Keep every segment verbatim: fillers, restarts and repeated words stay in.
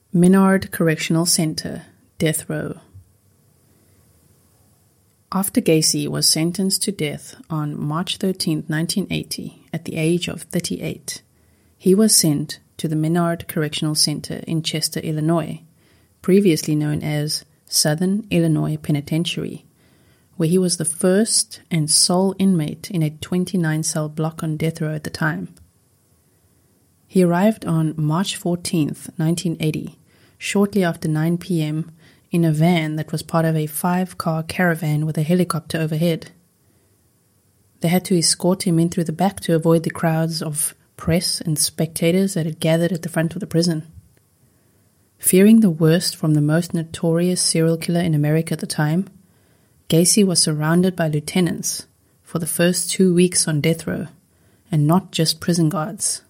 Menard Correctional Center, Death Row. After Gacy was sentenced to death on March thirteenth, nineteen eighty, at the age of thirty-eight, he was sent to the Menard Correctional Center in Chester, Illinois, previously known as Southern Illinois Penitentiary, where he was the first and sole inmate in a twenty-nine cell block on death row at the time. He arrived on March fourteenth, nineteen eighty, shortly after nine p.m., in a van that was part of a five-car caravan with a helicopter overhead. They had to escort him in through the back to avoid the crowds of press and spectators that had gathered at the front of the prison. Fearing the worst from the most notorious serial killer in America at the time, Gacy was surrounded by lieutenants for the first two weeks on death row, and not just prison guards.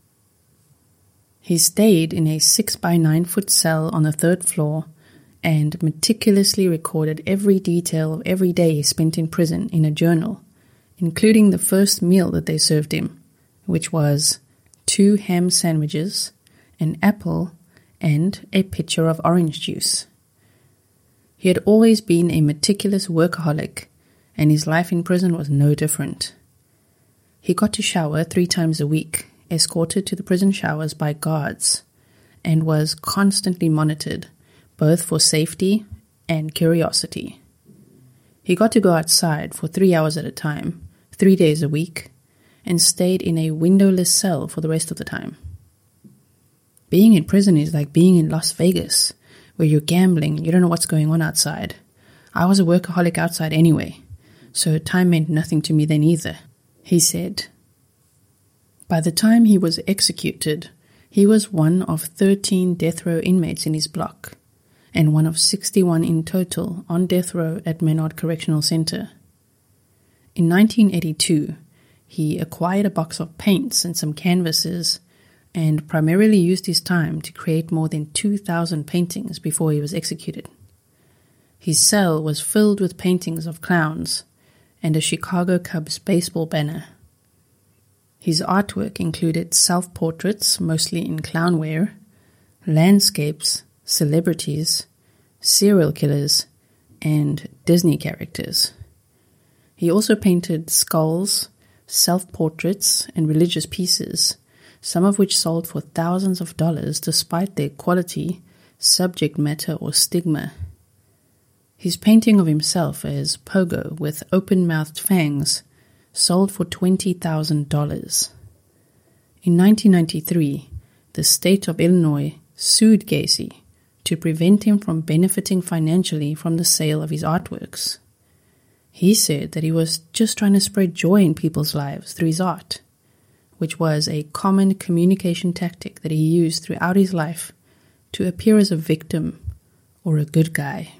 He stayed in a six by nine foot cell on the third floor and meticulously recorded every detail of every day he spent in prison in a journal, including the first meal that they served him, which was two ham sandwiches, an apple, and a pitcher of orange juice. He had always been a meticulous workaholic, and his life in prison was no different. He got to shower three times a week, escorted to the prison showers by guards, and was constantly monitored, both for safety and curiosity. He got to go outside for three hours at a time, three days a week, and stayed in a windowless cell for the rest of the time. Being in prison is like being in Las Vegas, where you're gambling and you don't know what's going on outside. I was a workaholic outside anyway, so time meant nothing to me then either, he said. By the time he was executed, he was one of thirteen death row inmates in his block, and one of sixty-one in total on death row at Menard Correctional Center. In nineteen eighty-two, he acquired a box of paints and some canvases, and primarily used his time to create more than two thousand paintings before he was executed. His cell was filled with paintings of clowns and a Chicago Cubs baseball banner. His artwork included self-portraits, mostly in clown wear, landscapes, celebrities, serial killers, and Disney characters. He also painted skulls, self-portraits, and religious pieces, some of which sold for thousands of dollars despite their quality, subject matter, or stigma. His painting of himself as Pogo with open-mouthed fangs sold for twenty thousand dollars. In nineteen ninety-three, the state of Illinois sued Gacy to prevent him from benefiting financially from the sale of his artworks. He said that he was just trying to spread joy in people's lives through his art, which was a common communication tactic that he used throughout his life to appear as a victim or a good guy.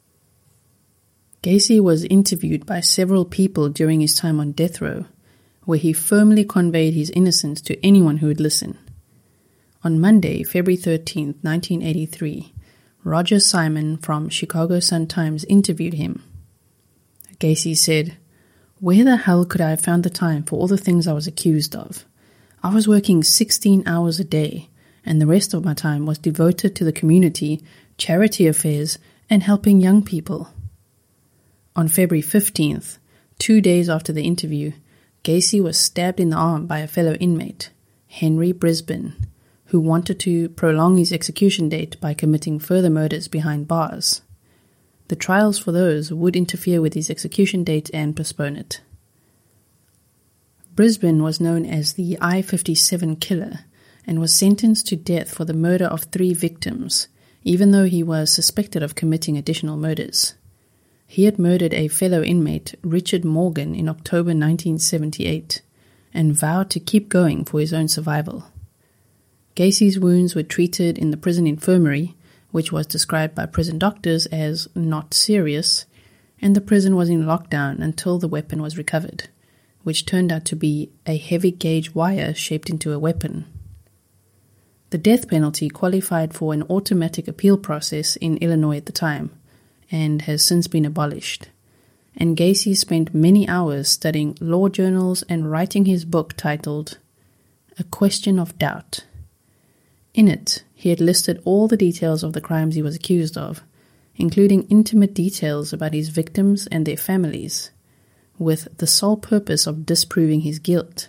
Gacy was interviewed by several people during his time on death row, where he firmly conveyed his innocence to anyone who would listen. On Monday, February thirteenth, nineteen eighty-three, Roger Simon from Chicago Sun-Times interviewed him. Gacy said, "Where the hell could I have found the time for all the things I was accused of? I was working sixteen hours a day, and the rest of my time was devoted to the community, charity affairs, and helping young people." On February fifteenth, two days after the interview, Gacy was stabbed in the arm by a fellow inmate, Henry Brisbane, who wanted to prolong his execution date by committing further murders behind bars. The trials for those would interfere with his execution date and postpone it. Brisbane was known as the I fifty-seven killer and was sentenced to death for the murder of three victims, even though he was suspected of committing additional murders. He had murdered a fellow inmate, Richard Morgan, in October nineteen seventy-eight, and vowed to keep going for his own survival. Gacy's wounds were treated in the prison infirmary, which was described by prison doctors as not serious, and the prison was in lockdown until the weapon was recovered, which turned out to be a heavy-gauge wire shaped into a weapon. The death penalty qualified for an automatic appeal process in Illinois at the time, and has since been abolished, and Gacy spent many hours studying law journals and writing his book titled A Question of Doubt. In it, he had listed all the details of the crimes he was accused of, including intimate details about his victims and their families, with the sole purpose of disproving his guilt.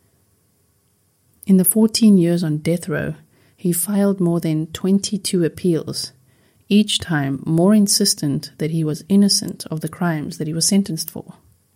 In the fourteen years on death row, he filed more than twenty-two appeals, each time more insistent that he was innocent of the crimes that he was sentenced for.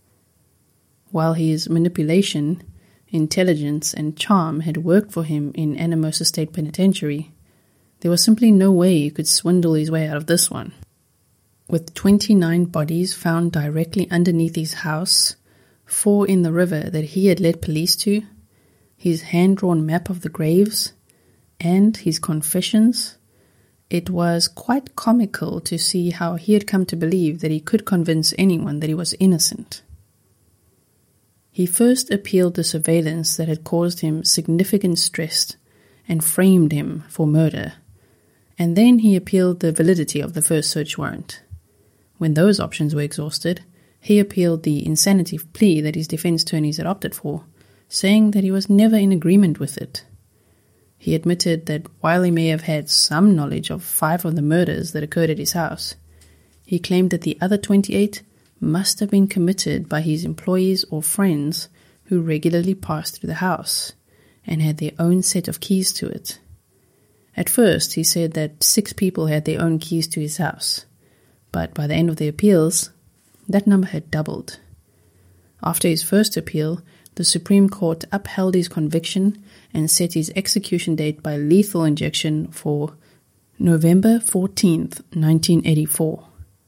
While his manipulation, intelligence, and charm had worked for him in Anamosa State Penitentiary, there was simply no way he could swindle his way out of this one. With twenty-nine bodies found directly underneath his house, four in the river that he had led police to, his hand-drawn map of the graves, and his confessions, it was quite comical to see how he had come to believe that he could convince anyone that he was innocent. He first appealed the surveillance that had caused him significant stress and framed him for murder, and then he appealed the validity of the first search warrant. When those options were exhausted, he appealed the insanity plea that his defense attorneys had opted for, saying that he was never in agreement with it. He admitted that while he may have had some knowledge of five of the murders that occurred at his house, he claimed that the other twenty-eight must have been committed by his employees or friends who regularly passed through the house and had their own set of keys to it. At first, he said that six people had their own keys to his house, but by the end of the appeals, that number had doubled. After his first appeal, the Supreme Court upheld his conviction and set his execution date by lethal injection for November fourteenth, nineteen eighty-four.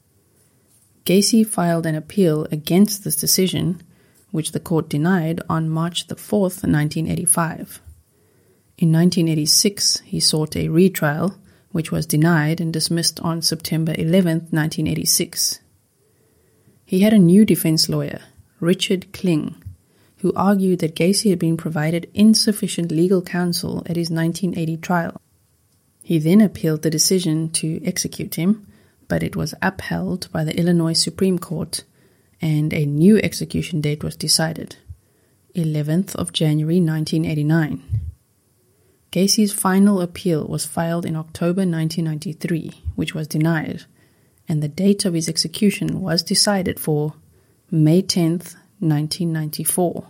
Gacy filed an appeal against this decision, which the court denied on March the fourth, nineteen eighty-five. In nineteen eighty-six, he sought a retrial, which was denied and dismissed on September eleventh, nineteen eighty-six. He had a new defense lawyer, Richard Kling, who argued that Gacy had been provided insufficient legal counsel at his nineteen eighty trial. He then appealed the decision to execute him, but it was upheld by the Illinois Supreme Court, and a new execution date was decided, eleventh of January nineteen eighty-nine. Gacy's final appeal was filed in October nineteen ninety-three, which was denied, and the date of his execution was decided for May tenth, nineteen ninety-four.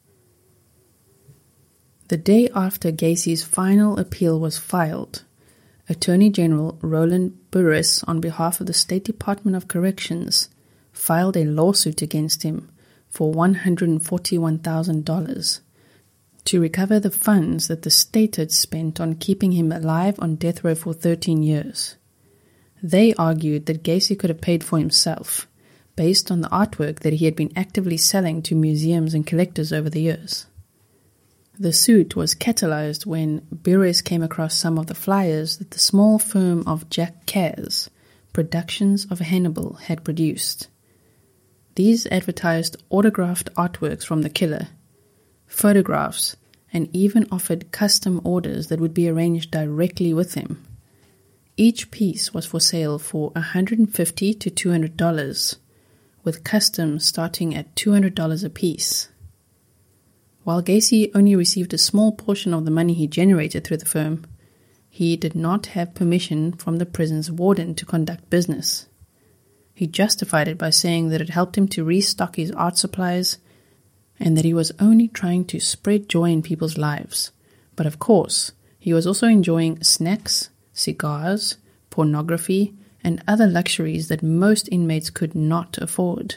The day after Gacy's final appeal was filed, Attorney General Roland Burris, on behalf of the State Department of Corrections, filed a lawsuit against him for one hundred forty-one thousand dollars to recover the funds that the state had spent on keeping him alive on death row for thirteen years. They argued that Gacy could have paid for himself, based on the artwork that he had been actively selling to museums and collectors over the years. The suit was catalyzed when Burris came across some of the flyers that the small firm of Jack Kaz, Productions of Hannibal, had produced. These advertised autographed artworks from the killer, photographs, and even offered custom orders that would be arranged directly with him. Each piece was for sale for one hundred fifty to two hundred dollars, with customs starting at two hundred dollars a piece. While Gacy only received a small portion of the money he generated through the firm, he did not have permission from the prison's warden to conduct business. He justified it by saying that it helped him to restock his art supplies and that he was only trying to spread joy in people's lives. But of course, he was also enjoying snacks, cigars, pornography, and other luxuries that most inmates could not afford.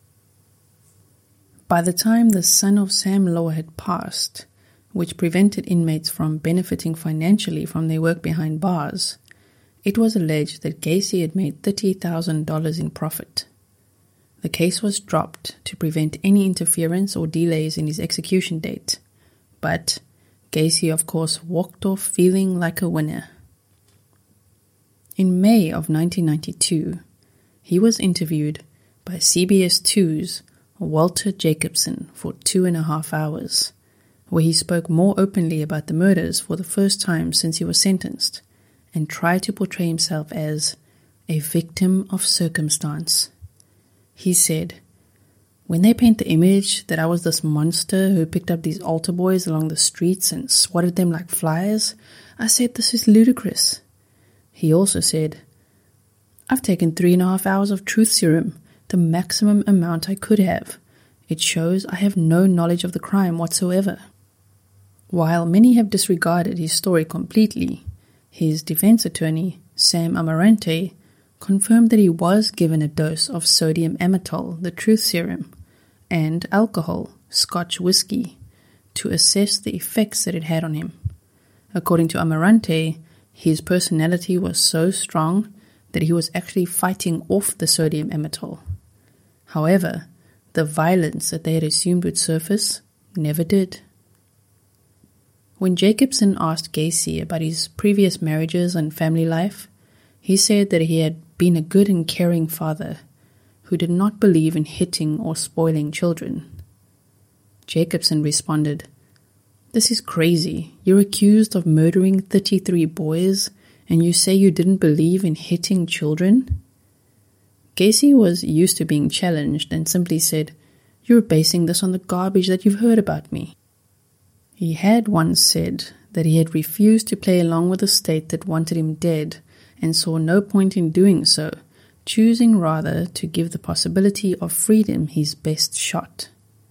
By the time the son of Sam law had passed, which prevented inmates from benefiting financially from their work behind bars, it was alleged that Gacy had made thirty thousand dollars in profit. The case was dropped to prevent any interference or delays in his execution date, but Gacy, of course, walked off feeling like a winner. In May of nineteen ninety-two, he was interviewed by C B S two's Walter Jacobson for two and a half hours, where he spoke more openly about the murders for the first time since he was sentenced, and tried to portray himself as a victim of circumstance. He said, "When they paint the image that I was this monster who picked up these altar boys along the streets and swatted them like flies, I said this is ludicrous. He also said, I've taken three and a half hours of truth serum, the maximum amount I could have. It shows I have no knowledge of the crime whatsoever. While many have disregarded his story completely, his defense attorney, Sam Amarante, confirmed that he was given a dose of sodium amytal, the truth serum, and alcohol, Scotch whiskey, to assess the effects that it had on him. According to Amarante, his personality was so strong that he was actually fighting off the sodium amytal. However, the violence that they had assumed would surface never did. When Jacobson asked Gacy about his previous marriages and family life, he said that he had been a good and caring father who did not believe in hitting or spoiling children. Jacobson responded, This is crazy. You're accused of murdering thirty-three boys and you say you didn't believe in hitting children? Gacy was used to being challenged and simply said, You're basing this on the garbage that you've heard about me. He had once said that he had refused to play along with a state that wanted him dead and saw no point in doing so, choosing rather to give the possibility of freedom his best shot.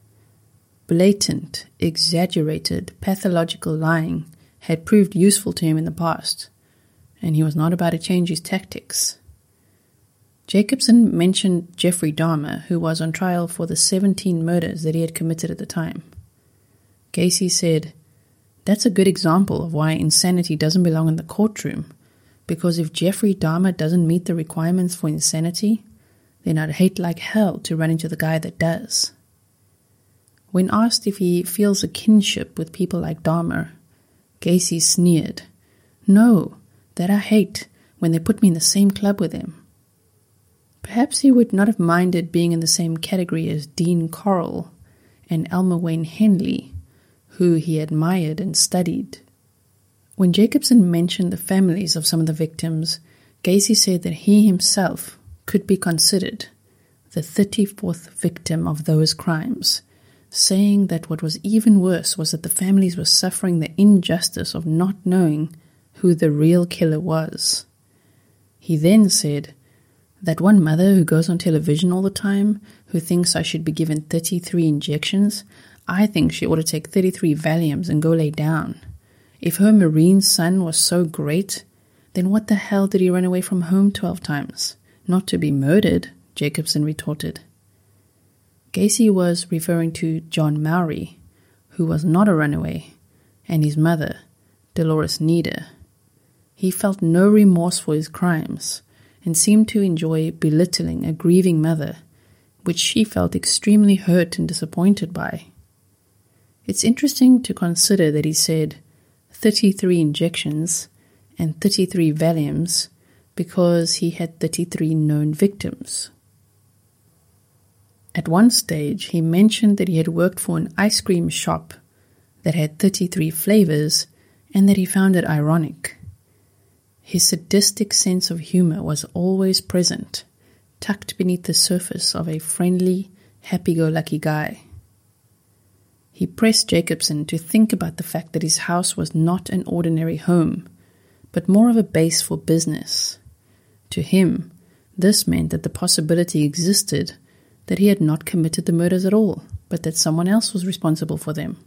Blatant, exaggerated, pathological lying had proved useful to him in the past, and he was not about to change his tactics. Jacobson mentioned Jeffrey Dahmer, who was on trial for the seventeen murders that he had committed at the time. Gacy said, That's a good example of why insanity doesn't belong in the courtroom, because if Jeffrey Dahmer doesn't meet the requirements for insanity, then I'd hate like hell to run into the guy that does. When asked if he feels a kinship with people like Dahmer, Gacy sneered, No, that I hate when they put me in the same club with him. Perhaps he would not have minded being in the same category as Dean Corll and Elmer Wayne Henley, who he admired and studied. When Jacobson mentioned the families of some of the victims, Gacy said that he himself could be considered the thirty-fourth victim of those crimes, saying that what was even worse was that the families were suffering the injustice of not knowing who the real killer was. He then said, That one mother who goes on television all the time, who thinks I should be given thirty-three injections, I think she ought to take thirty-three Valiums and go lay down. If her Marine son was so great, then what the hell did he run away from home twelve times? Not to be murdered, Jacobson retorted. Gacy was referring to John Mowry, who was not a runaway, and his mother, Dolores Nieder. He felt no remorse for his crimes and seemed to enjoy belittling a grieving mother, which she felt extremely hurt and disappointed by. It's interesting to consider that he said thirty-three injections and thirty-three Valiums because he had thirty-three known victims. At one stage, he mentioned that he had worked for an ice cream shop that had thirty-three flavors and that he found it ironic. His sadistic sense of humor was always present, tucked beneath the surface of a friendly, happy-go-lucky guy. He pressed Jacobson to think about the fact that his house was not an ordinary home, but more of a base for business. To him, this meant that the possibility existed that he had not committed the murders at all, but that someone else was responsible for them.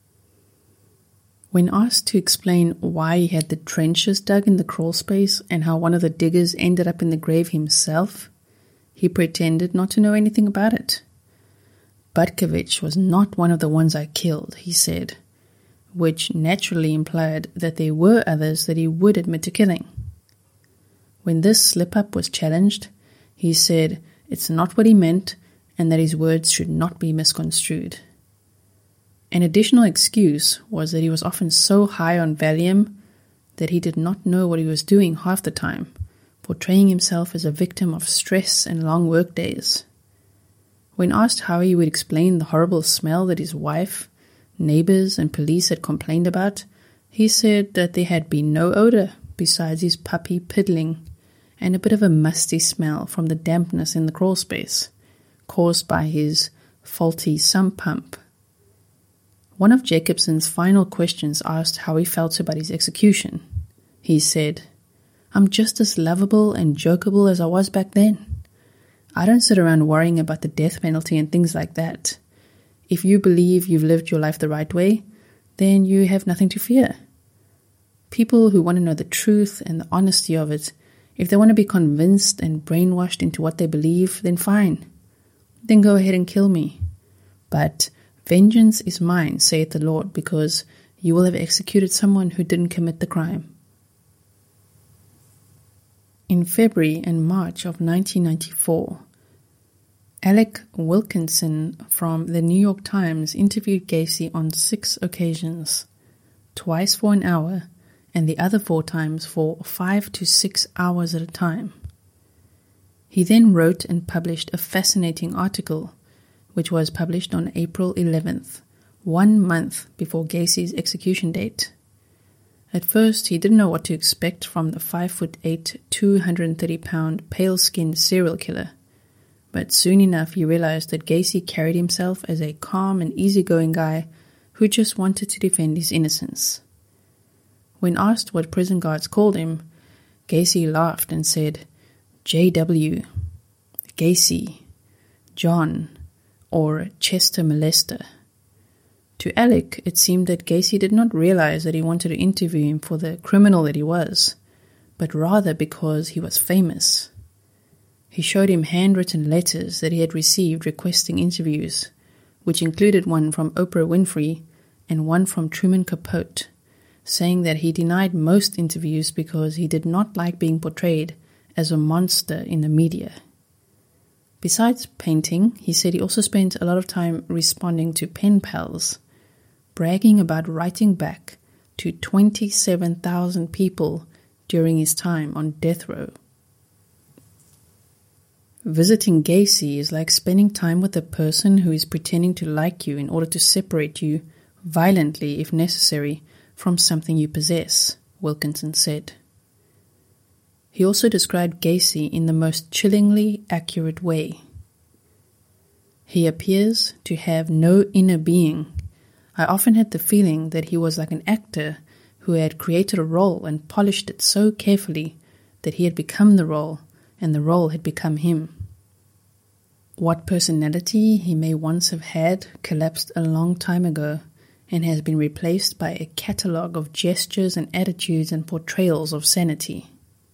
When asked to explain why he had the trenches dug in the crawl space and how one of the diggers ended up in the grave himself, he pretended not to know anything about it. Butkovich was not one of the ones I killed, he said, which naturally implied that there were others that he would admit to killing. When this slip-up was challenged, he said it's not what he meant and that his words should not be misconstrued. An additional excuse was that he was often so high on Valium that he did not know what he was doing half the time, portraying himself as a victim of stress and long work days. When asked how he would explain the horrible smell that his wife, neighbors, and police had complained about, he said that there had been no odor besides his puppy piddling and a bit of a musty smell from the dampness in the crawl space, caused by his faulty sump pump. One of Jacobson's final questions asked how he felt about his execution. He said, "I'm just as lovable and jokeable as I was back then. I don't sit around worrying about the death penalty and things like that. If you believe you've lived your life the right way, then you have nothing to fear. People who want to know the truth and the honesty of it, if they want to be convinced and brainwashed into what they believe, then fine. Then go ahead and kill me. But vengeance is mine, saith the Lord, because you will have executed someone who didn't commit the crime." In February and March of nineteen ninety-four, Alec Wilkinson from the New York Times interviewed Gacy on six occasions, twice for an hour, and the other four times for five to six hours at a time. He then wrote and published a fascinating article, which was published on April eleventh, one month before Gacy's execution date. At first, he didn't know what to expect from the five foot eight, two hundred thirty pound, pale-skinned serial killer. But soon enough, he realized that Gacy carried himself as a calm and easygoing guy who just wanted to defend his innocence. When asked what prison guards called him, Gacy laughed and said, J W, Gacy, John, or Chester Molester. To Alec, it seemed that Gacy did not realize that he wanted to interview him for the criminal that he was, but rather because he was famous. He showed him handwritten letters that he had received requesting interviews, which included one from Oprah Winfrey and one from Truman Capote, saying that he denied most interviews because he did not like being portrayed as a monster in the media. Besides painting, he said he also spent a lot of time responding to pen pals, bragging about writing back to twenty-seven thousand people during his time on death row. Visiting Gacy is like spending time with a person who is pretending to like you in order to separate you, violently if necessary, from something you possess, Wilkinson said. He also described Gacy in the most chillingly accurate way. He appears to have no inner being. I often had the feeling that he was like an actor who had created a role and polished it so carefully that he had become the role and the role had become him. What personality he may once have had collapsed a long time ago and has been replaced by a catalogue of gestures and attitudes and portrayals of sanity.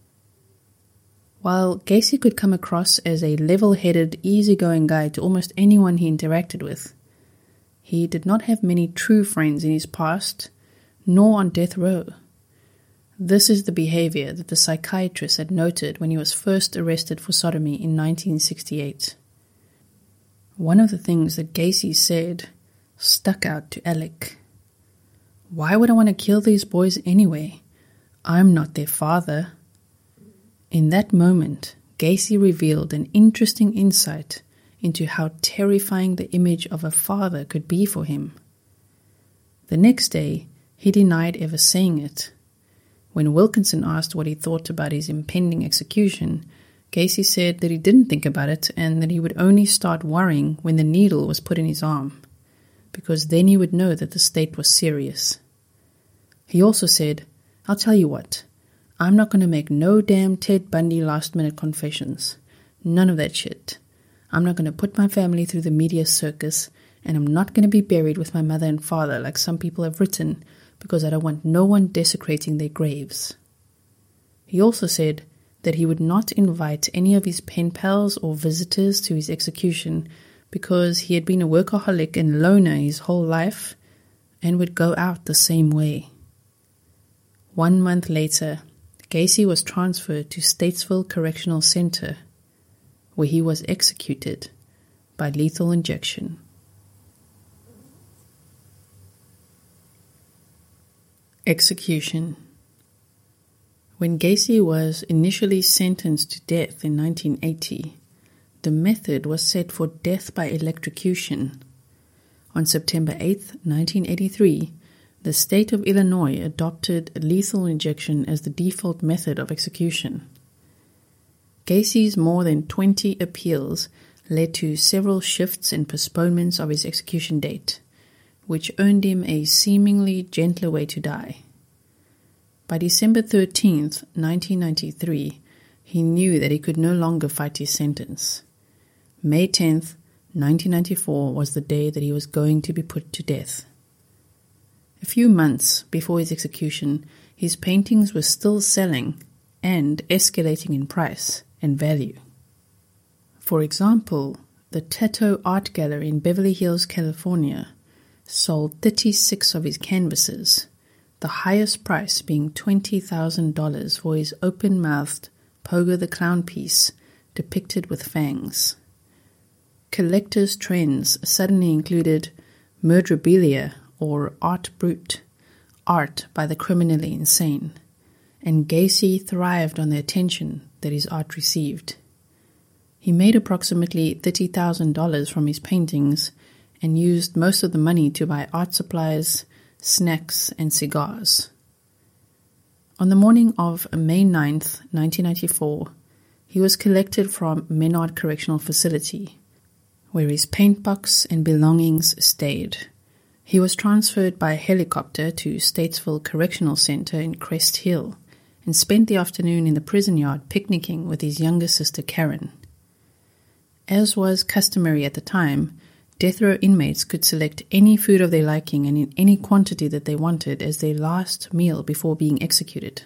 While Gacy could come across as a level-headed, easygoing guy to almost anyone he interacted with, he did not have many true friends in his past, nor on death row. This is the behavior that the psychiatrist had noted when he was first arrested for sodomy in nineteen sixty-eight. One of the things that Gacy said stuck out to Alec. Why would I want to kill these boys anyway? I'm not their father. In that moment, Gacy revealed an interesting insight into how terrifying the image of a father could be for him. The next day, he denied ever saying it. When Wilkinson asked what he thought about his impending execution, Gacy said that he didn't think about it and that he would only start worrying when the needle was put in his arm, because then he would know that the state was serious. He also said, I'll tell you what, I'm not going to make no damn Ted Bundy last-minute confessions. None of that shit. I'm not going to put my family through the media circus, and I'm not going to be buried with my mother and father like some people have written, because I don't want no one desecrating their graves. He also said that he would not invite any of his pen pals or visitors to his execution because he had been a workaholic and loner his whole life and would go out the same way. One month later, Gacy was transferred to Statesville Correctional Center, where he was executed by lethal injection. Execution. When Gacy was initially sentenced to death in nineteen eighty, the method was set for death by electrocution. On September eighth, nineteen eighty-three, the state of Illinois adopted lethal injection as the default method of execution. Gacy's more than twenty appeals led to several shifts and postponements of his execution date, which earned him a seemingly gentler way to die. By December thirteenth, nineteen ninety-three, he knew that he could no longer fight his sentence. May tenth, nineteen ninety-four was the day that he was going to be put to death. A few months before his execution, his paintings were still selling and escalating in price and value. For example, the Tattoo Art Gallery in Beverly Hills, California, sold thirty-six of his canvases, the highest price being twenty thousand dollars for his open-mouthed Pogo the Clown piece depicted with fangs. Collectors' trends suddenly included murderabilia or art brut, art by the criminally insane, and Gacy thrived on the attention that his art received. He made approximately thirty thousand dollars from his paintings and used most of the money to buy art supplies, snacks, and cigars. On the morning of May ninth, nineteen ninety-four, he was collected from Menard Correctional Facility, where his paint box and belongings stayed. He was transferred by helicopter to Statesville Correctional Center in Crest Hill and spent the afternoon in the prison yard picnicking with his younger sister Karen. As was customary at the time, death row inmates could select any food of their liking and in any quantity that they wanted as their last meal before being executed.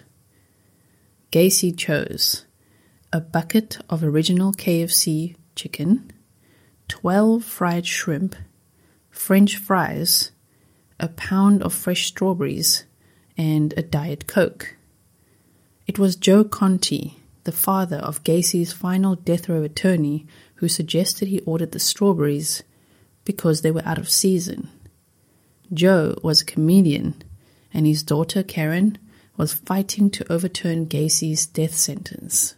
Gacy chose a bucket of original K F C chicken, twelve fried shrimp, French fries, a pound of fresh strawberries, and a Diet Coke. It was Joe Conti, the father of Gacy's final death row attorney, who suggested he ordered the strawberries because they were out of season. Joe was a comedian, and his daughter Karen was fighting to overturn Gacy's death sentence.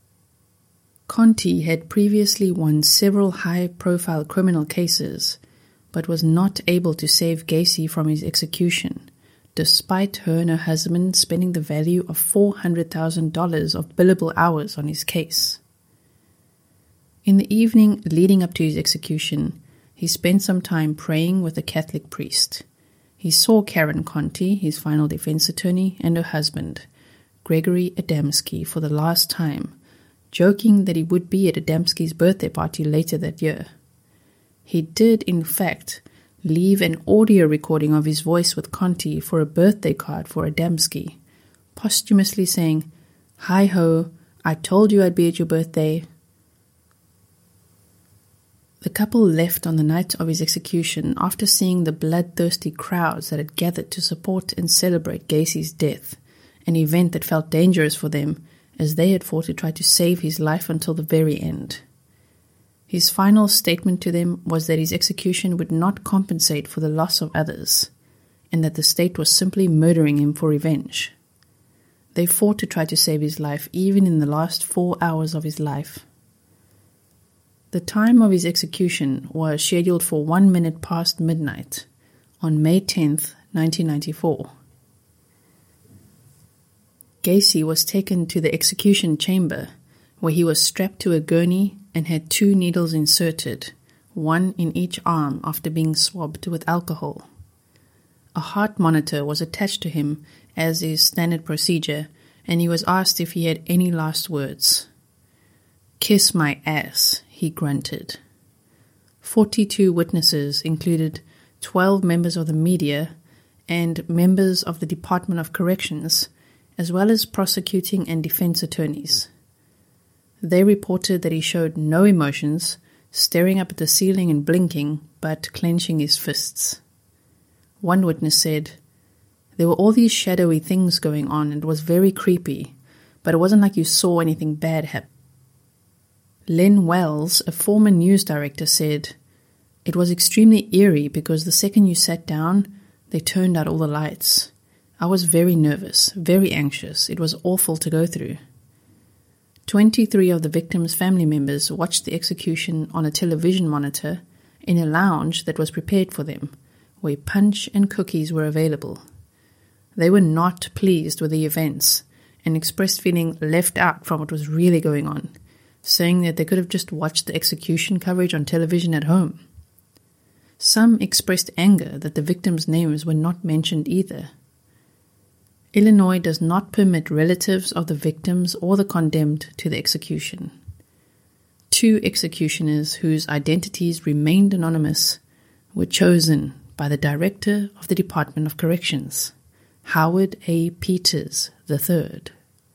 Conti had previously won several high-profile criminal cases, but was not able to save Gacy from his execution, despite her and her husband spending the value of four hundred thousand dollars of billable hours on his case. In the evening leading up to his execution, he spent some time praying with a Catholic priest. He saw Karen Conti, his final defense attorney, and her husband, Gregory Adamski, for the last time, joking that he would be at Adamski's birthday party later that year. He did, in fact, leave an audio recording of his voice with Conti for a birthday card for Adamski, posthumously saying, "Hi-ho, I told you I'd be at your birthday." The couple left on the night of his execution after seeing the bloodthirsty crowds that had gathered to support and celebrate Gacy's death, an event that felt dangerous for them as they had fought to try to save his life until the very end. His final statement to them was that his execution would not compensate for the loss of others, and that the state was simply murdering him for revenge. They fought to try to save his life even in the last four hours of his life. The time of his execution was scheduled for one minute past midnight on May tenth, nineteen ninety-four. Gacy was taken to the execution chamber, where he was strapped to a gurney and had two needles inserted, one in each arm after being swabbed with alcohol. A heart monitor was attached to him, as is standard procedure, and he was asked if he had any last words. "Kiss my ass," he grunted. Forty-two witnesses included twelve members of the media and members of the Department of Corrections, as well as prosecuting and defense attorneys. They reported that he showed no emotions, staring up at the ceiling and blinking, but clenching his fists. One witness said, "There were all these shadowy things going on and it was very creepy, but it wasn't like you saw anything bad happen." Len Wells, a former news director, said, "It was extremely eerie because the second you sat down, they turned out all the lights. I was very nervous, very anxious. It was awful to go through." Twenty-three of the victims' family members watched the execution on a television monitor in a lounge that was prepared for them, where punch and cookies were available. They were not pleased with the events and expressed feeling left out from what was really going on, saying that they could have just watched the execution coverage on television at home. Some expressed anger that the victims' names were not mentioned either. Illinois does not permit relatives of the victims or the condemned to the execution. Two executioners whose identities remained anonymous were chosen by the Director of the Department of Corrections, Howard A. Peters the third.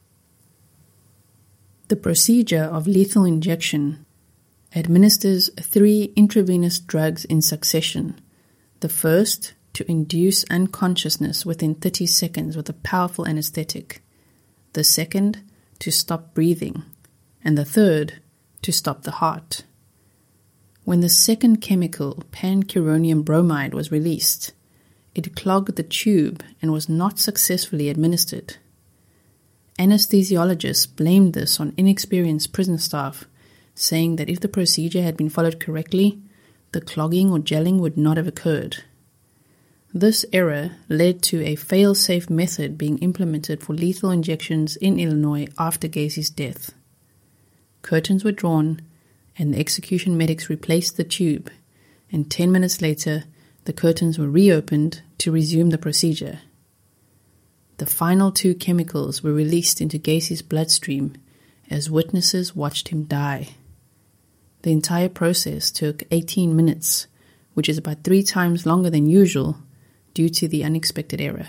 The procedure of lethal injection administers three intravenous drugs in succession. The first, to induce unconsciousness within thirty seconds with a powerful anesthetic. The second, to stop breathing. And the third, to stop the heart. When the second chemical, pancuronium bromide, was released, it clogged the tube and was not successfully administered. Anesthesiologists blamed this on inexperienced prison staff, saying that if the procedure had been followed correctly, the clogging or gelling would not have occurred. This error led to a fail-safe method being implemented for lethal injections in Illinois after Gacy's death. Curtains were drawn, and the execution medics replaced the tube, and ten minutes later, the curtains were reopened to resume the procedure. The final two chemicals were released into Gacy's bloodstream as witnesses watched him die. The entire process took eighteen minutes, which is about three times longer than usual, due to the unexpected error.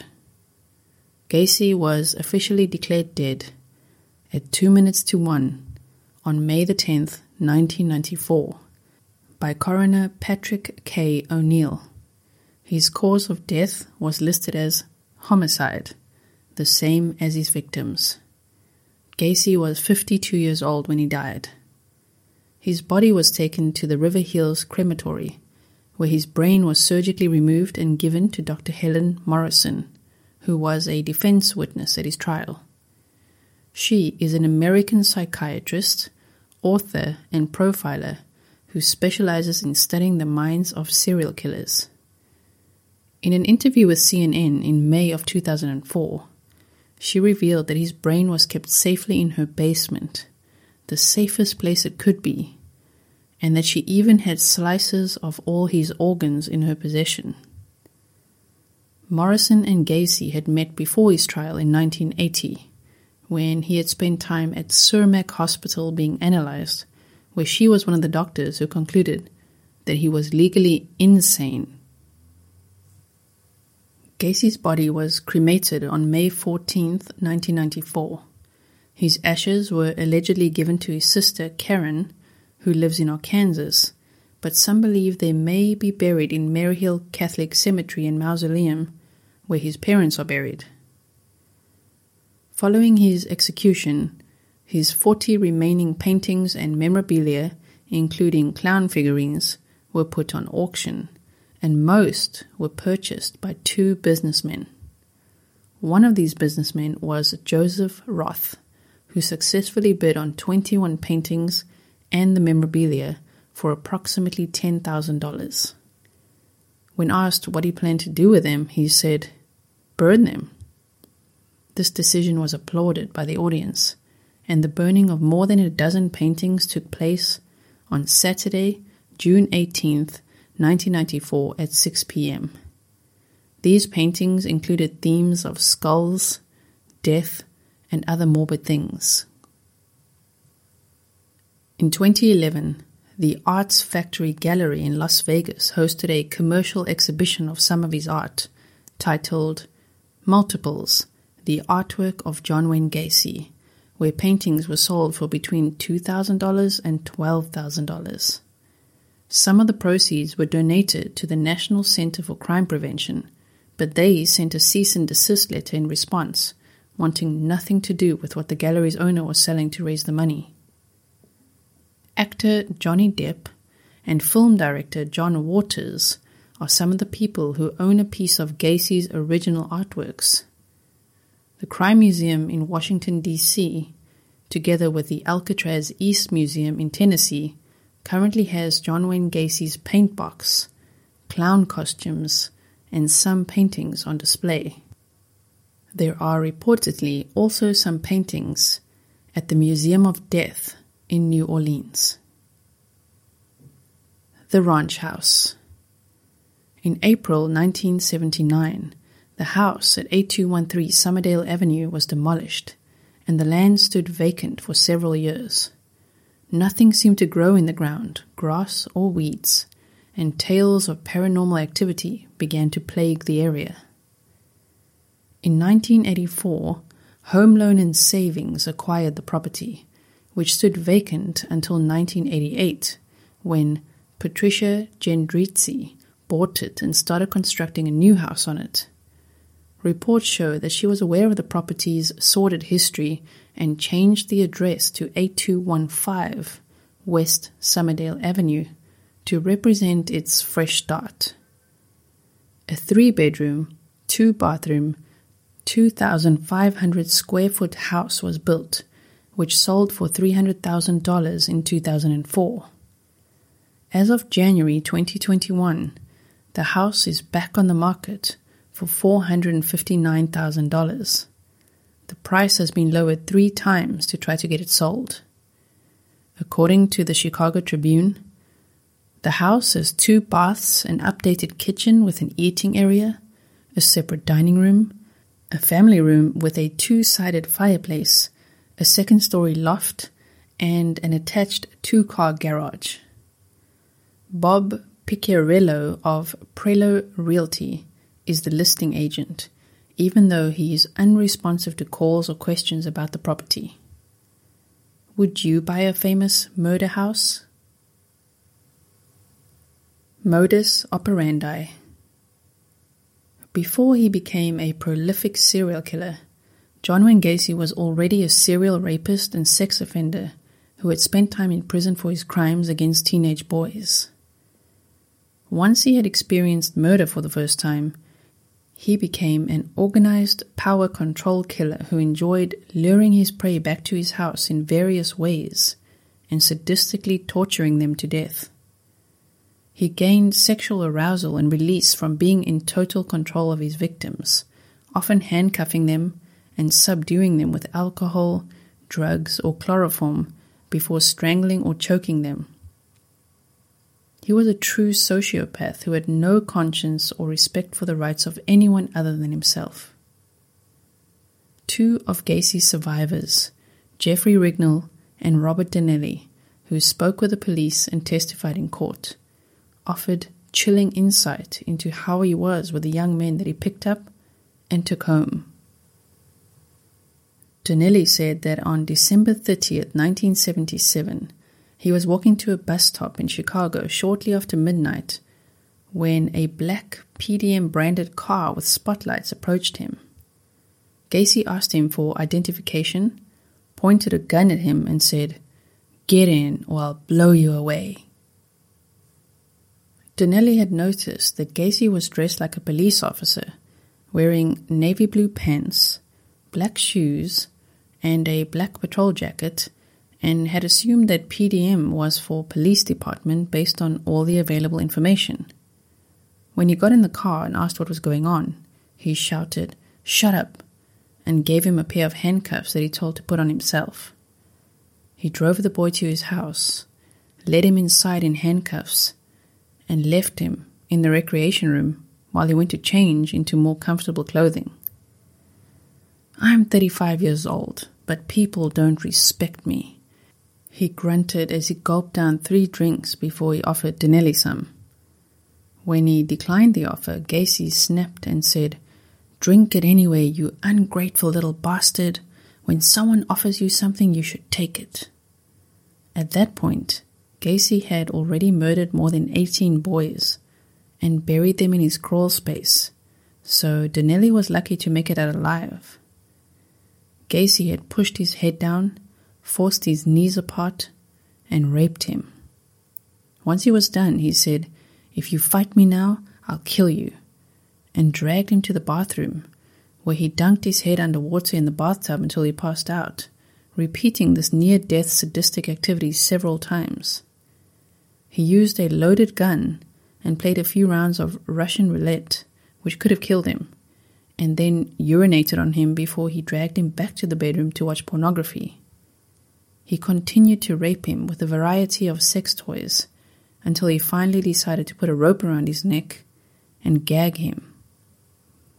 Gacy was officially declared dead at two minutes to one on May the tenth, nineteen ninety-four, by coroner Patrick K. O'Neill. His cause of death was listed as homicide, the same as his victims. Gacy was fifty-two years old when he died. His body was taken to the River Hills Crematory, where his brain was surgically removed and given to Doctor Helen Morrison, who was a defense witness at his trial. She is an American psychiatrist, author, and profiler who specializes in studying the minds of serial killers. In an interview with C N N in May of two thousand four, she revealed that his brain was kept safely in her basement, the safest place it could be, and that she even had slices of all his organs in her possession. Morrison and Gacy had met before his trial in nineteen eighty, when he had spent time at Cermak Hospital being analyzed, where she was one of the doctors who concluded that he was legally insane. Gacy's body was cremated on May fourteenth, nineteen ninety-four. His ashes were allegedly given to his sister, Karen, who lives in Arkansas, but some believe they may be buried in Maryhill Catholic Cemetery and Mausoleum, where his parents are buried. Following his execution, his forty remaining paintings and memorabilia, including clown figurines, were put on auction, and most were purchased by two businessmen. One of these businessmen was Joseph Roth, who successfully bid on twenty-one paintings and the memorabilia for approximately ten thousand dollars. When asked what he planned to do with them, he said, "Burn them." This decision was applauded by the audience, and the burning of more than a dozen paintings took place on Saturday, June eighteenth, nineteen ninety-four at six p.m. These paintings included themes of skulls, death, and other morbid things. In twenty eleven, the Arts Factory Gallery in Las Vegas hosted a commercial exhibition of some of his art, titled Multiples, the Artwork of John Wayne Gacy, where paintings were sold for between two thousand dollars and twelve thousand dollars. Some of the proceeds were donated to the National Center for Crime Prevention, but they sent a cease and desist letter in response, wanting nothing to do with what the gallery's owner was selling to raise the money. Actor Johnny Depp and film director John Waters are some of the people who own a piece of Gacy's original artworks. The Crime Museum in Washington, D C, together with the Alcatraz East Museum in Tennessee, currently has John Wayne Gacy's paint box, clown costumes, and some paintings on display. There are reportedly also some paintings at the Museum of Death in New Orleans. The Ranch House. In April nineteen seventy-nine, the The house at eighty-two thirteen Summerdale Avenue was demolished, and the land stood vacant for several years. Nothing seemed to grow in the ground, grass or weeds, and tales of paranormal activity began to plague the area. In nineteen eighty-four, Home Loan and Savings acquired the property, which stood vacant until nineteen eighty-eight, when Patricia Gendrizzi bought it and started constructing a new house on it. Reports show that she was aware of the property's sordid history and changed the address to eighty-two fifteen West Summerdale Avenue to represent its fresh start. A three-bedroom, two-bathroom, two thousand five hundred square foot house was built, which sold for three hundred thousand dollars in two thousand four. As of January twenty twenty-one, the house is back on the market for four hundred fifty-nine thousand dollars. The price has been lowered three times to try to get it sold. According to the Chicago Tribune, the house has two baths, an updated kitchen with an eating area, a separate dining room, a family room with a two-sided fireplace, a second-story loft, and an attached two-car garage. Bob Picciarello of Prelo Realty is the listing agent, even though he is unresponsive to calls or questions about the property. Would you buy a famous murder house? Modus operandi. Before he became a prolific serial killer, John Wayne Gacy was already a serial rapist and sex offender who had spent time in prison for his crimes against teenage boys. Once he had experienced murder for the first time, he became an organized power control killer who enjoyed luring his prey back to his house in various ways and sadistically torturing them to death. He gained sexual arousal and release from being in total control of his victims, often handcuffing them and subduing them with alcohol, drugs, or chloroform before strangling or choking them. He was a true sociopath who had no conscience or respect for the rights of anyone other than himself. Two of Gacy's survivors, Jeffrey Rignall and Robert Donnelly, who spoke with the police and testified in court, offered chilling insight into how he was with the young men that he picked up and took home. Donnelly said that on December thirtieth, nineteen seventy-seven, he was walking to a bus stop in Chicago shortly after midnight when a black P D M-branded car with spotlights approached him. Gacy asked him for identification, pointed a gun at him, and said, "Get in or I'll blow you away." Donnelly had noticed that Gacy was dressed like a police officer, wearing navy blue pants, black shoes, and a black patrol jacket, and had assumed that P D M was for police department based on all the available information. When he got in the car and asked what was going on, he shouted, "Shut up," and gave him a pair of handcuffs that he told to put on himself. He drove the boy to his house, led him inside in handcuffs, and left him in the recreation room while he went to change into more comfortable clothing. "I'm thirty-five years old, but people don't respect me," he grunted as he gulped down three drinks before he offered Donnelly some. When he declined the offer, Gacy snapped and said, "Drink it anyway, you ungrateful little bastard. When someone offers you something, you should take it." At that point, Gacy had already murdered more than eighteen boys and buried them in his crawl space, so Donnelly was lucky to make it out alive. Gacy had pushed his head down, forced his knees apart, and raped him. Once he was done, he said, "If you fight me now, I'll kill you," and dragged him to the bathroom, where he dunked his head under water in the bathtub until he passed out, repeating this near-death sadistic activity several times. He used a loaded gun and played a few rounds of Russian roulette, which could have killed him, and then urinated on him before he dragged him back to the bedroom to watch pornography. He continued to rape him with a variety of sex toys until he finally decided to put a rope around his neck and gag him.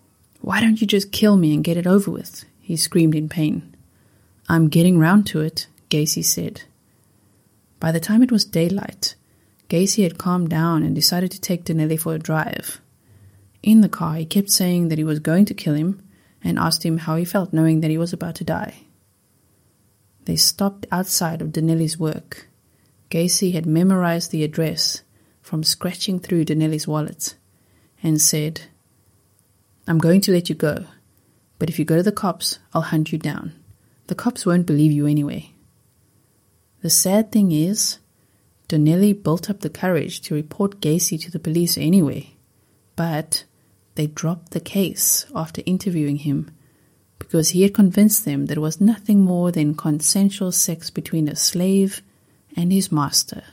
"Why don't you just kill me and get it over with?" he screamed in pain. "I'm getting round to it," Gacy said. By the time it was daylight, Gacy had calmed down and decided to take Donnelly for a drive. In the car, he kept saying that he was going to kill him and asked him how he felt knowing that he was about to die. They stopped outside of Donnelly's work. Gacy had memorized the address from scratching through Donnelly's wallet and said, "I'm going to let you go, but if you go to the cops, I'll hunt you down. The cops won't believe you anyway." The sad thing is, Donnelly built up the courage to report Gacy to the police anyway, but they dropped the case after interviewing him because he had convinced them that it was nothing more than consensual sex between a slave and his master.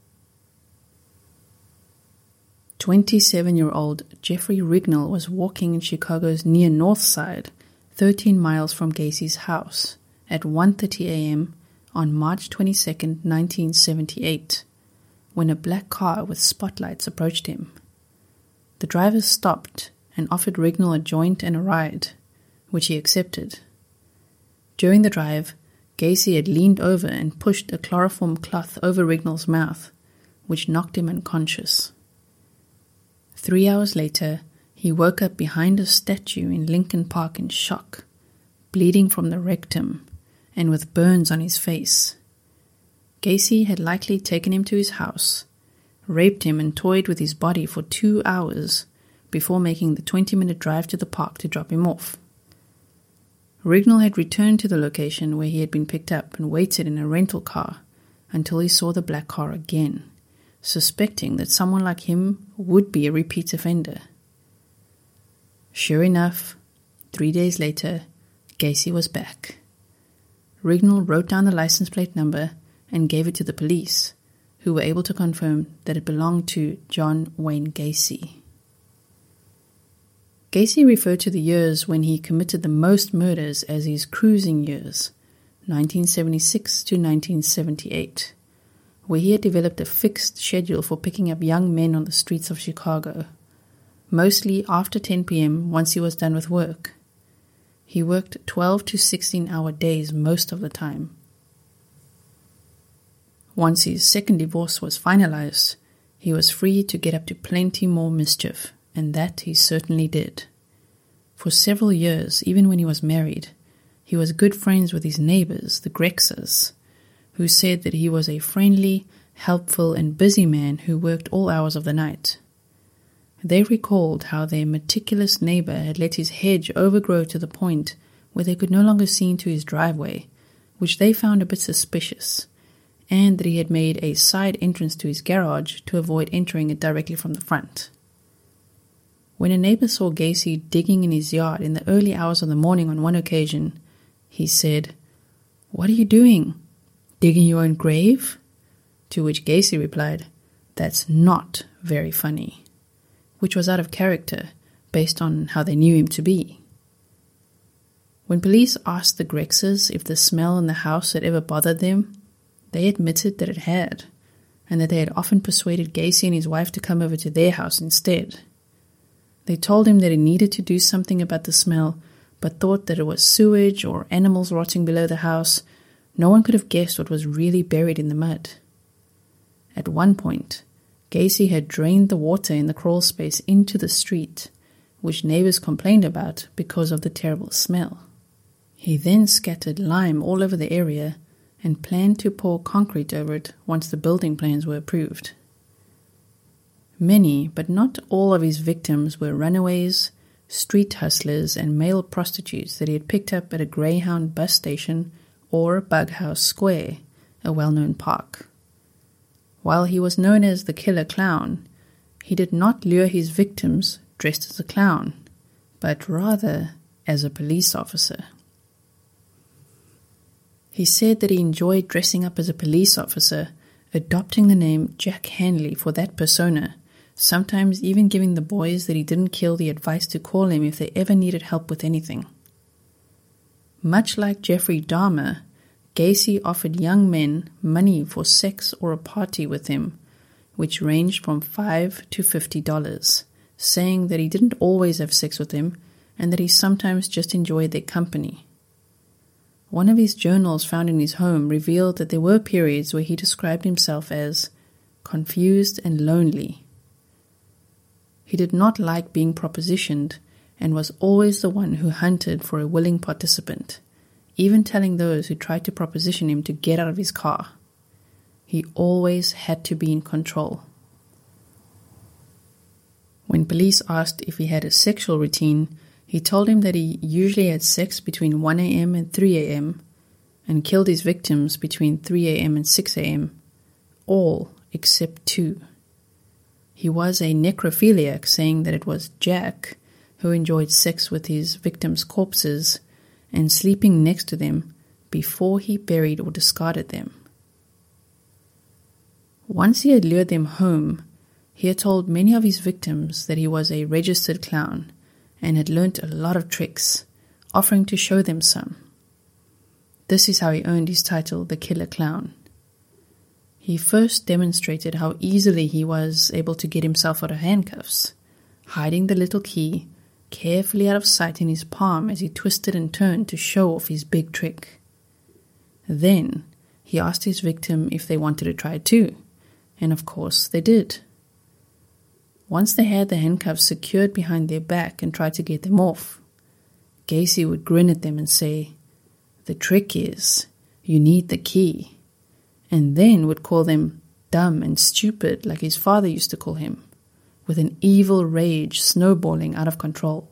twenty-seven-year-old Jeffrey Rignall was walking in Chicago's near North Side, thirteen miles from Gacy's house, at one thirty a.m. on March twenty-second, nineteen seventy-eight, when a black car with spotlights approached him. The driver stopped and offered Rignall a joint and a ride, which he accepted. During the drive, Gacy had leaned over and pushed a chloroform cloth over Rignall's mouth, which knocked him unconscious. Three hours later, he woke up behind a statue in Lincoln Park in shock, bleeding from the rectum and with burns on his face. Gacy had likely taken him to his house, raped him and toyed with his body for two hours before making the twenty-minute drive to the park to drop him off. Rignall had returned to the location where he had been picked up and waited in a rental car until he saw the black car again, suspecting that someone like him would be a repeat offender. Sure enough, three days later, Gacy was back. Rignall wrote down the license plate number and gave it to the police, who were able to confirm that it belonged to John Wayne Gacy. Gacy referred to the years when he committed the most murders as his cruising years, nineteen seventy-six to nineteen seventy-eight, where he had developed a fixed schedule for picking up young men on the streets of Chicago, mostly after ten p.m. once he was done with work. He worked twelve to sixteen-hour days most of the time. Once his second divorce was finalized, he was free to get up to plenty more mischief, and that he certainly did. For several years, even when he was married, he was good friends with his neighbors, the Grexers, who said that he was a friendly, helpful, and busy man who worked all hours of the night. They recalled how their meticulous neighbor had let his hedge overgrow to the point where they could no longer see into his driveway, which they found a bit suspicious, and that he had made a side entrance to his garage to avoid entering it directly from the front. When a neighbor saw Gacy digging in his yard in the early hours of the morning on one occasion, he said, "What are you doing? Digging your own grave?" To which Gacy replied, "That's not very funny," which was out of character based on how they knew him to be. When police asked the Grexers if the smell in the house had ever bothered them, they admitted that it had, and that they had often persuaded Gacy and his wife to come over to their house instead. They told him that he needed to do something about the smell, but thought that it was sewage or animals rotting below the house. No one could have guessed what was really buried in the mud. At one point, Gacy had drained the water in the crawl space into the street, which neighbors complained about because of the terrible smell. He then scattered lime all over the area and planned to pour concrete over it once the building plans were approved. Many, but not all of his victims were runaways, street hustlers, and male prostitutes that he had picked up at a Greyhound bus station or Bughouse Square, a well-known park. While he was known as the Killer Clown, he did not lure his victims dressed as a clown, but rather as a police officer. He said that he enjoyed dressing up as a police officer, adopting the name Jack Hanley for that persona, sometimes even giving the boys that he didn't kill the advice to call him if they ever needed help with anything. Much like Jeffrey Dahmer, Gacy offered young men money for sex or a party with him, which ranged from five to fifty dollars, saying that he didn't always have sex with them and that he sometimes just enjoyed their company. One of his journals found in his home revealed that there were periods where he described himself as confused and lonely. He did not like being propositioned and was always the one who hunted for a willing participant, even telling those who tried to proposition him to get out of his car. He always had to be in control. When police asked if he had a sexual routine, he told him that he usually had sex between one a.m. and three a.m. and killed his victims between three a.m. and six a.m., all except two. He was a necrophiliac, saying that it was Jack who enjoyed sex with his victims' corpses and sleeping next to them before he buried or discarded them. Once he had lured them home, he had told many of his victims that he was a registered clown and had learnt a lot of tricks, offering to show them some. This is how he earned his title, the Killer Clown. He first demonstrated how easily he was able to get himself out of handcuffs, hiding the little key carefully out of sight in his palm as he twisted and turned to show off his big trick. Then he asked his victim if they wanted to try it too, and of course they did. Once they had the handcuffs secured behind their back and tried to get them off, Gacy would grin at them and say, "The trick is, you need the key," and then would call them dumb and stupid like his father used to call him, with an evil rage snowballing out of control.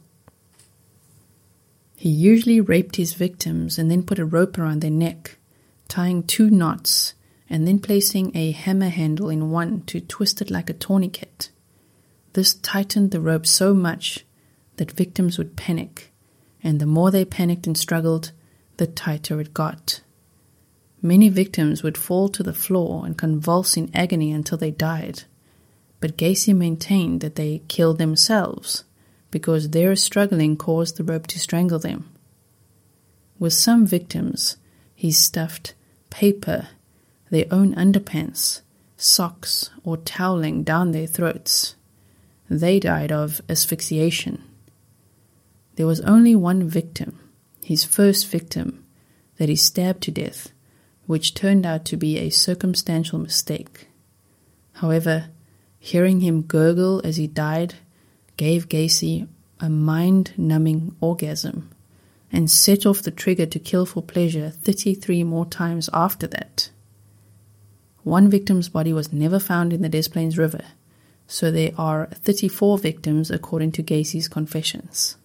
He usually raped his victims and then put a rope around their neck, tying two knots and then placing a hammer handle in one to twist it like a tourniquet. This tightened the rope so much that victims would panic, and the more they panicked and struggled, the tighter it got. Many victims would fall to the floor and convulse in agony until they died, but Gacy maintained that they killed themselves because their struggling caused the rope to strangle them. With some victims, he stuffed paper, their own underpants, socks, or toweling down their throats. They died of asphyxiation. There was only one victim, his first victim, that he stabbed to death, which turned out to be a circumstantial mistake. However, hearing him gurgle as he died gave Gacy a mind-numbing orgasm and set off the trigger to kill for pleasure thirty-three more times after that. One victim's body was never found in the Des Plaines River, so there are thirty-four victims according to Gacy's confessions.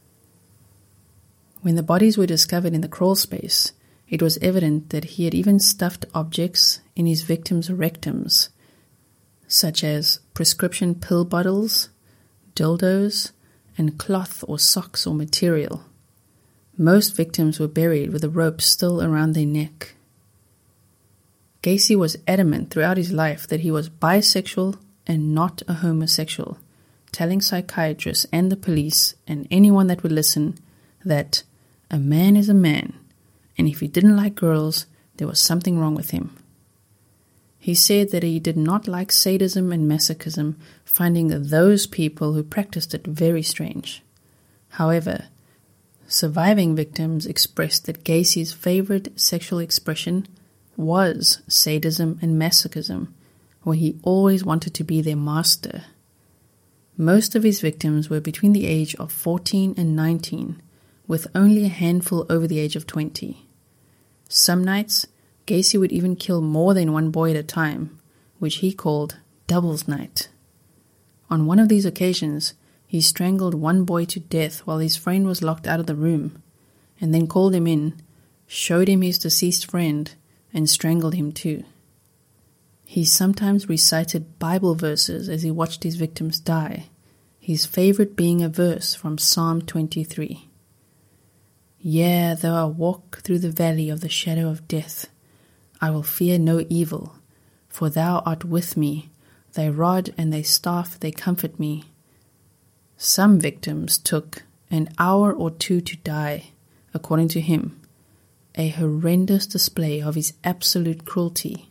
When the bodies were discovered in the crawl space, it was evident that he had even stuffed objects in his victims' rectums, such as prescription pill bottles, dildos, and cloth or socks or material. Most victims were buried with a rope still around their neck. Gacy was adamant throughout his life that he was bisexual and not a homosexual, telling psychiatrists and the police and anyone that would listen that a man is a man, and if he didn't like girls, there was something wrong with him. He said that he did not like sadism and masochism, finding those people who practiced it very strange. However, surviving victims expressed that Gacy's favorite sexual expression was sadism and masochism, where he always wanted to be their master. Most of his victims were between the age of fourteen and nineteen, with only a handful over the age of twenty. Some nights, Gacy would even kill more than one boy at a time, which he called Doubles Night. On one of these occasions, he strangled one boy to death while his friend was locked out of the room, and then called him in, showed him his deceased friend, and strangled him too. He sometimes recited Bible verses as he watched his victims die, his favorite being a verse from Psalm twenty-three. Yea, though I walk through the valley of the shadow of death, I will fear no evil, for thou art with me, thy rod and thy staff, they comfort me. Some victims took an hour or two to die, according to him, a horrendous display of his absolute cruelty.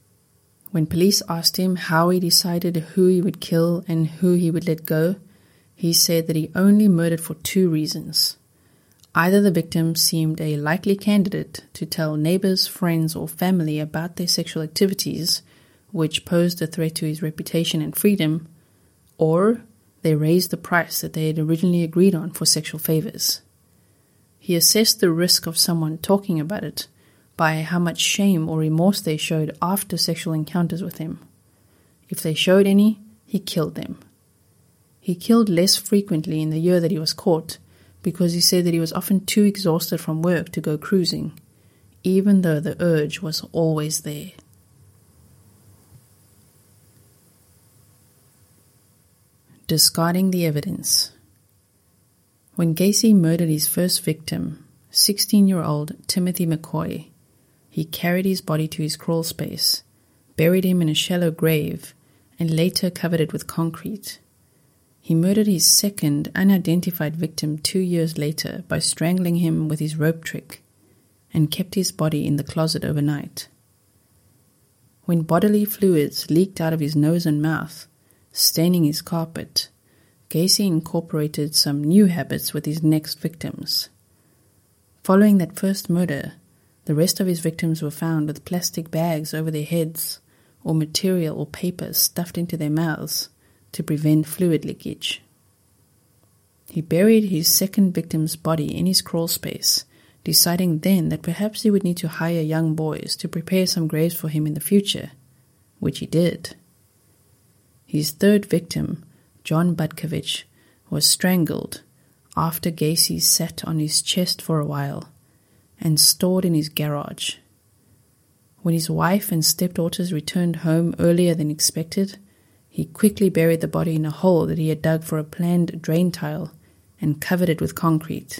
When police asked him how he decided who he would kill and who he would let go, He said that he only murdered for two reasons. Either the victim seemed a likely candidate to tell neighbors, friends, or family about their sexual activities, which posed a threat to his reputation and freedom, or they raised the price that they had originally agreed on for sexual favors. He assessed the risk of someone talking about it by how much shame or remorse they showed after sexual encounters with him. If they showed any, he killed them. He killed less frequently in the year that he was caught because he said that he was often too exhausted from work to go cruising, even though the urge was always there. Discarding the evidence. When Gacy murdered his first victim, sixteen-year-old Timothy McCoy, he carried his body to his crawl space, buried him in a shallow grave, and later covered it with concrete. He murdered his second unidentified victim two years later by strangling him with his rope trick, and kept his body in the closet overnight. When bodily fluids leaked out of his nose and mouth, staining his carpet, Gacy incorporated some new habits with his next victims. Following that first murder, the rest of his victims were found with plastic bags over their heads or material or paper stuffed into their mouths to prevent fluid leakage. He buried his second victim's body in his crawl space, deciding then that perhaps he would need to hire young boys to prepare some graves for him in the future, which he did. His third victim, John Butkovich, was strangled after Gacy sat on his chest for a while and stored in his garage. When his wife and stepdaughters returned home earlier than expected, he quickly buried the body in a hole that he had dug for a planned drain tile and covered it with concrete.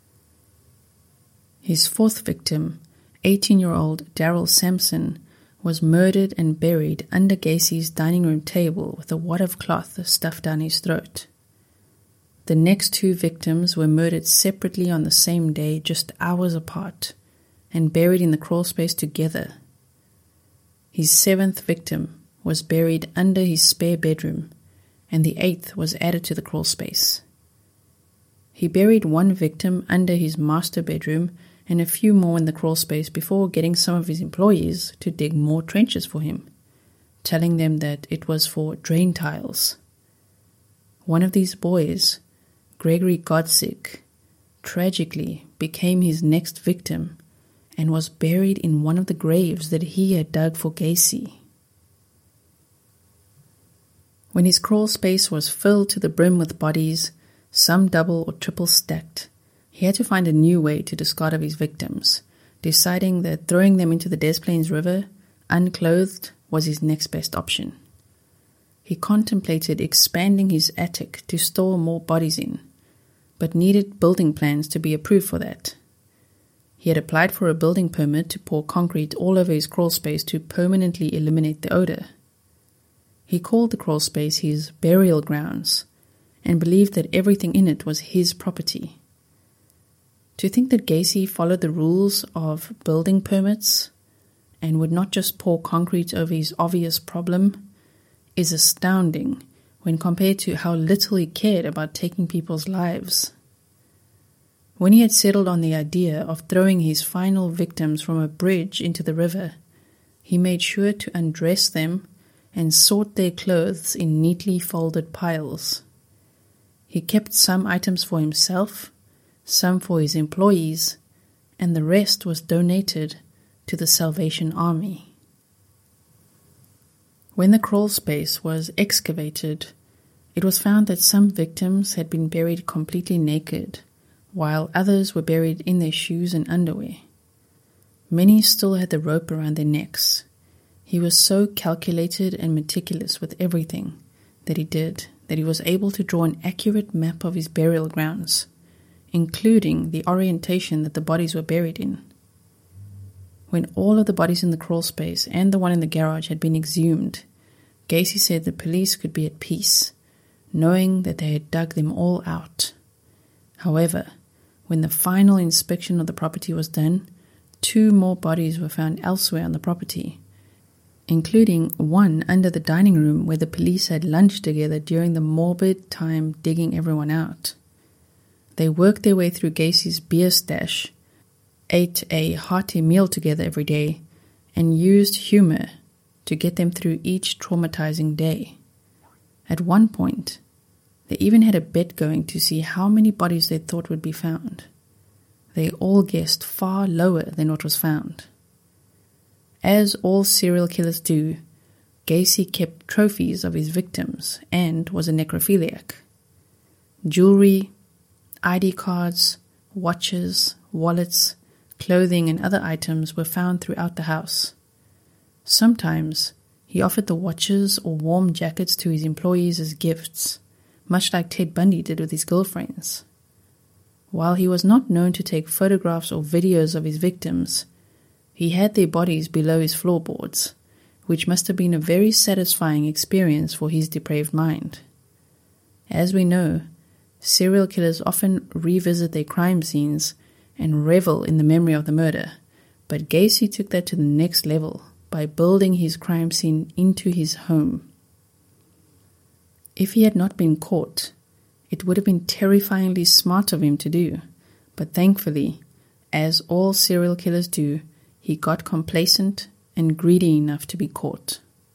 His fourth victim, eighteen-year-old Daryl Sampson, was murdered and buried under Gacy's dining room table with a wad of cloth stuffed down his throat. The next two victims were murdered separately on the same day, just hours apart, and buried in the crawl space together. His seventh victim was buried under his spare bedroom, and the eighth was added to the crawl space. He buried one victim under his master bedroom and a few more in the crawl space before getting some of his employees to dig more trenches for him, telling them that it was for drain tiles. One of these boys, Gregory Godsick, tragically became his next victim and was buried in one of the graves that he had dug for Gacy. When his crawl space was filled to the brim with bodies, some double or triple stacked, he had to find a new way to discard of his victims, deciding that throwing them into the Des Plaines River, unclothed, was his next best option. He contemplated expanding his attic to store more bodies in, but needed building plans to be approved for that. He had applied for a building permit to pour concrete all over his crawl space to permanently eliminate the odor. He called the crawl space his burial grounds and believed that everything in it was his property. To think that Gacy followed the rules of building permits and would not just pour concrete over his obvious problem is astounding when compared to how little he cared about taking people's lives. When he had settled on the idea of throwing his final victims from a bridge into the river, he made sure to undress them and sort their clothes in neatly folded piles. He kept some items for himself, some for his employees, and the rest was donated to the Salvation Army. When the crawl space was excavated, it was found that some victims had been buried completely naked, while others were buried in their shoes and underwear. Many still had the rope around their necks. He was so calculated and meticulous with everything that he did that he was able to draw an accurate map of his burial grounds, including the orientation that the bodies were buried in. When all of the bodies in the crawl space and the one in the garage had been exhumed, Gacy said the police could be at peace, knowing that they had dug them all out. However, when the final inspection of the property was done, two more bodies were found elsewhere on the property, including one under the dining room where the police had lunch together during the morbid time digging everyone out. They worked their way through Gacy's beer stash, ate a hearty meal together every day, and used humor to get them through each traumatizing day. At one point, they even had a bet going to see how many bodies they thought would be found. They all guessed far lower than what was found. As all serial killers do, Gacy kept trophies of his victims and was a necrophiliac. Jewelry, I D cards, watches, wallets, clothing, and other items were found throughout the house. Sometimes he offered the watches or warm jackets to his employees as gifts, much like Ted Bundy did with his girlfriends. While he was not known to take photographs or videos of his victims, he had their bodies below his floorboards, which must have been a very satisfying experience for his depraved mind. As we know, serial killers often revisit their crime scenes and revel in the memory of the murder, but Gacy took that to the next level by building his crime scene into his home. If he had not been caught, it would have been terrifyingly smart of him to do, but thankfully, as all serial killers do, he got complacent and greedy enough to be caught.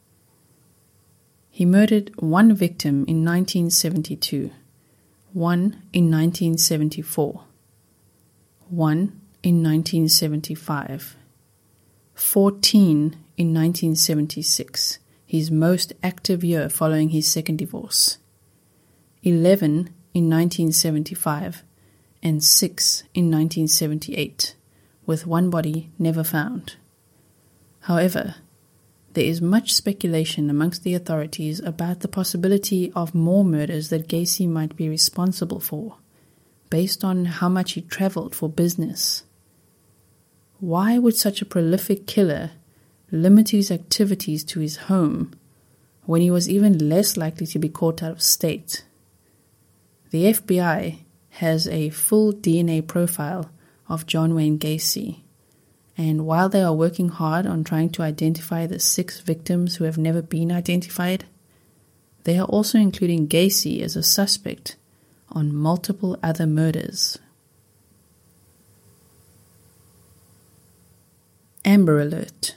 He murdered one victim in nineteen seventy-two, one in nineteen seventy-four, one in nineteen seventy-five, fourteen in nineteen seventy-six, his most active year following his second divorce, eleven in nineteen seventy-five, and six in nineteen seventy-eight, with one body never found. However, there is much speculation amongst the authorities about the possibility of more murders that Gacy might be responsible for, based on how much he traveled for business. Why would such a prolific killer limit his activities to his home when he was even less likely to be caught out of state? The F B I has a full D N A profile of John Wayne Gacy, and while they are working hard on trying to identify the six victims who have never been identified, they are also including Gacy as a suspect on multiple other murders. Amber Alert.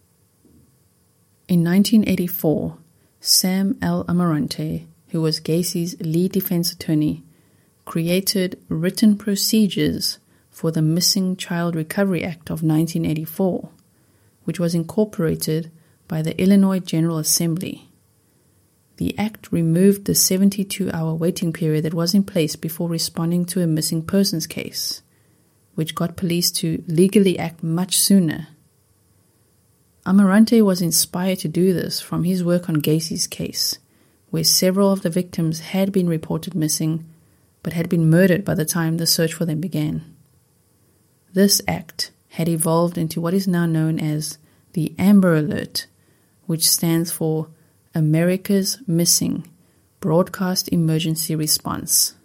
In nineteen eighty-four, Sam L. Amarante, who was Gacy's lead defense attorney, created written procedures for the Missing Child Recovery Act of nineteen eighty-four, which was incorporated by the Illinois General Assembly. The act removed the seventy-two hour waiting period that was in place before responding to a missing persons case, which got police to legally act much sooner. Amarante was inspired to do this from his work on Gacy's case, where several of the victims had been reported missing, but had been murdered by the time the search for them began. This act had evolved into what is now known as the Amber Alert, which stands for America's Missing Broadcast Emergency Response.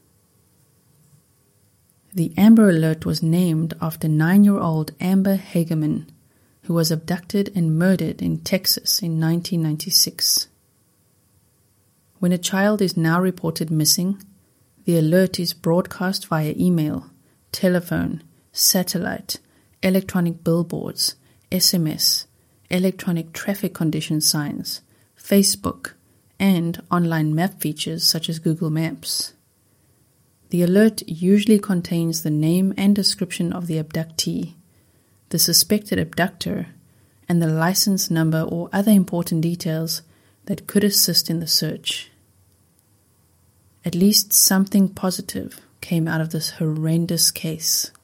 The Amber Alert was named after nine-year-old Amber Hagerman, who was abducted and murdered in Texas in nineteen ninety-six. When a child is now reported missing, the alert is broadcast via email, telephone, satellite, electronic billboards, S M S, electronic traffic condition signs, Facebook, and online map features such as Google Maps. The alert usually contains the name and description of the abductee, the suspected abductor, and the license number or other important details that could assist in the search. At least something positive came out of this horrendous case.